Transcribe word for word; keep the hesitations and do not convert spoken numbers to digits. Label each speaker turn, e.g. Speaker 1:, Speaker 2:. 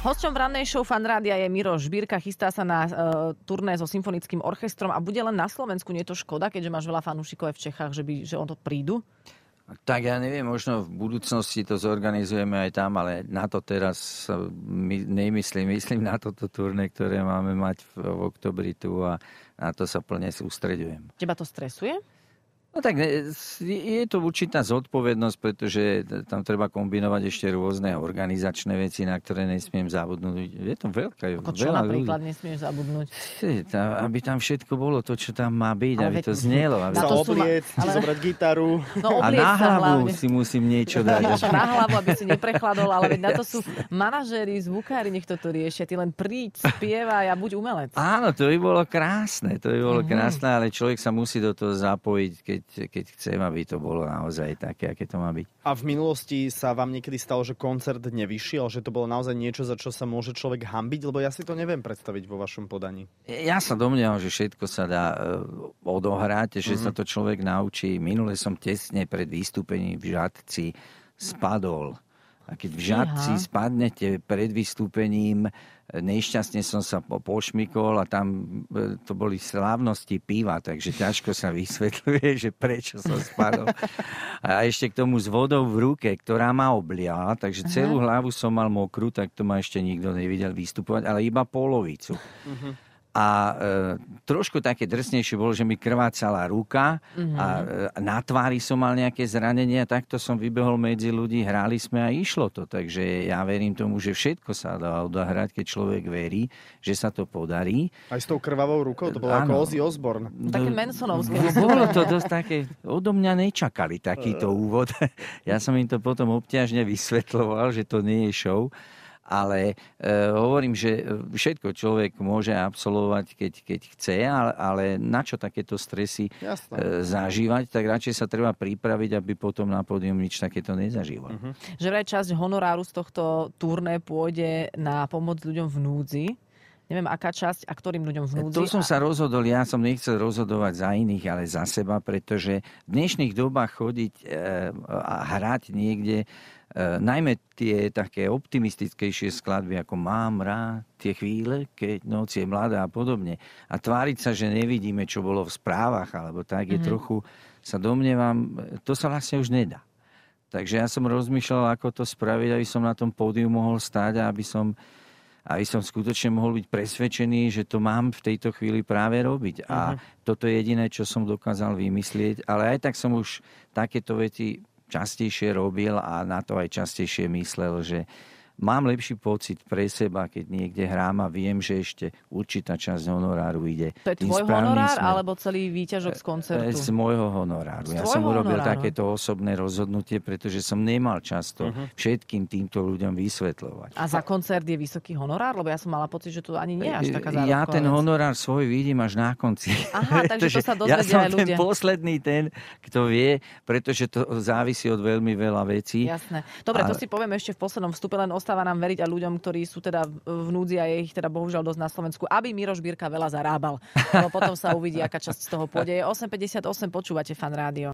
Speaker 1: Hosťom v rannej show Fan Rádia je Miro Žbírka. Chystá sa na uh, turné so symfonickým orchestrom a bude len na Slovensku. Nie je to škoda, keďže máš veľa fanúšikov aj v Čechách, že, by, že on to prídu?
Speaker 2: Tak ja neviem, možno v budúcnosti to zorganizujeme aj tam, ale na to teraz my, nemyslím. Myslím na toto turné, ktoré máme mať v, v oktobri tu a na to sa plne sústreďujem.
Speaker 1: Teba to stresuje?
Speaker 2: No tak je to určitá zodpovednosť, pretože tam treba kombinovať ešte rôzne organizačné veci, na ktoré nesmiem zabudnúť. Je to veľká,
Speaker 1: Ako čo
Speaker 2: veľa
Speaker 1: napríklad
Speaker 2: ľudí.
Speaker 1: nesmieš zabudnúť?
Speaker 2: Aby tam všetko bolo to, čo tam má byť,
Speaker 1: Ale
Speaker 2: aby
Speaker 1: veď-
Speaker 2: to znelo. Aby...
Speaker 3: Sa
Speaker 1: to sú ma-
Speaker 3: obliec,
Speaker 1: ale-
Speaker 3: zobrať gitaru.
Speaker 1: No
Speaker 2: A
Speaker 1: obliec
Speaker 2: na
Speaker 1: sa
Speaker 2: hlavu
Speaker 1: hlavne.
Speaker 2: si musím niečo dať.
Speaker 1: Niečo na hlavu, aby si neprechladol, ale veď na to sú manažéri, zvukári, nech to riešia. Ty len príď, spievaj a buď umelec.
Speaker 2: Áno, to by bolo krásne, to by bolo
Speaker 1: Mhm.
Speaker 2: krásne, ale človek sa musí do toho zapojiť, keď, keď chcem, aby to bolo naozaj také, aké to má byť.
Speaker 3: A v minulosti sa vám niekedy stalo, že koncert nevyšiel, že to bolo naozaj niečo, za čo sa môže človek hanbiť? Lebo ja si to neviem predstaviť vo vašom podaní.
Speaker 2: Ja sa domnievam, že všetko sa dá e, odohrať, že
Speaker 3: Mhm.
Speaker 2: sa to človek naučí. Minule som tesne pred vystúpením v Žatci spadol. A keď v Žatci
Speaker 1: Fíha.
Speaker 2: spadnete pred vystúpením, nešťastne som sa po- pošmykol a tam e, to boli slávnosti piva, takže ťažko sa vysvetľuje, že prečo som spadol. A ešte k tomu s vodou v ruke, ktorá ma obliala, takže celú hlavu som mal mokrú, tak to ma ešte nikto nevidel vystupovať, ale iba polovicu. A e, trošku také drsnejšie bolo, že mi krvácala ruka
Speaker 1: Mhm.
Speaker 2: a e, na tvári som mal nejaké zranenie a takto som vybehol medzi ľudí, hrali sme a išlo to. Takže ja verím tomu, že všetko sa dá odohrať, keď človek verí, že sa to podarí.
Speaker 3: Aj s tou krvavou rukou, to bolo
Speaker 2: Áno.
Speaker 3: ako Ozzy Osbourne.
Speaker 1: Také
Speaker 2: No,
Speaker 1: Mansonovské.
Speaker 2: Bolo to dosť také, odo mňa nečakali takýto úvod. Ja som im to potom obťažne vysvetľoval, že to nie je show. Ale e, hovorím, že všetko človek môže absolvovať, keď, keď chce, ale, ale na čo takéto stresy
Speaker 3: Jasné.
Speaker 2: e, zažívať, tak radšej sa treba pripraviť, aby potom na pódium nič takéto nezažíval.
Speaker 3: Mhm.
Speaker 1: Že vraj časť honoráru z tohto turné pôjde na pomoc ľuďom v núdzi. Neviem, aká časť a ktorým ľuďom v núdzi.
Speaker 2: To som
Speaker 1: a...
Speaker 2: sa rozhodol, ja som nechcel rozhodovať za iných, ale za seba, pretože v dnešných dobách chodiť e, a hrať niekde, e, najmä tie také optimistickejšie skladby, ako Mám rád tie chvíle, keď noc je mladá a podobne. A tváriť sa, že nevidíme, čo bolo v správach, alebo tak, je
Speaker 1: Mhm.
Speaker 2: trochu, sa domnievam, to sa vlastne už nedá. Takže ja som rozmýšľal, ako to spraviť, aby som na tom pódiu mohol stáť a aby som aby som skutočne mohol byť presvedčený, že to mám v tejto chvíli práve robiť. A toto je jediné, čo som dokázal vymyslieť. Ale aj tak som už takéto veci častejšie robil a na to aj častejšie myslel, že mám lepší pocit pre seba, keď niekde hrám a viem, že ešte určitá časť honoráru ide
Speaker 1: To je
Speaker 2: tým
Speaker 1: tvoj
Speaker 2: správnym
Speaker 1: honorár,
Speaker 2: smerom.
Speaker 1: alebo celý výťažok z koncertu?
Speaker 2: Z môjho honoráru.
Speaker 1: Z
Speaker 2: Ja som
Speaker 1: tvojho
Speaker 2: urobil
Speaker 1: honoráru.
Speaker 2: takéto osobné rozhodnutie, pretože som nemal často
Speaker 3: Mhm.
Speaker 2: všetkým týmto ľuďom vysvetľovať.
Speaker 1: A za koncert je vysoký honorár? Lebo ja som mala pocit, že to ani nie je až taká zárobková
Speaker 2: Ja ten
Speaker 1: vec.
Speaker 2: honorár svoj vidím až na konci.
Speaker 1: Aha, takže to sa
Speaker 2: ja
Speaker 1: dozvedia
Speaker 2: som
Speaker 1: aj ľudia.
Speaker 2: ten posledný ten, kto vie, pretože to závisí od veľmi veľa vecí.
Speaker 1: Jasné. Dobre, to
Speaker 2: Ale-
Speaker 1: si povieme ešte v poslednom vstupe, len ostáva nám veriť a ľuďom, ktorí sú teda v núdzi a je ich teda bohužiaľ dosť na Slovensku, aby Miro Žbírka veľa zarábal. Lebo potom sa uvidí, aká časť z toho pôjde. Je osem päťdesiatosem, počúvate Fan Rádio.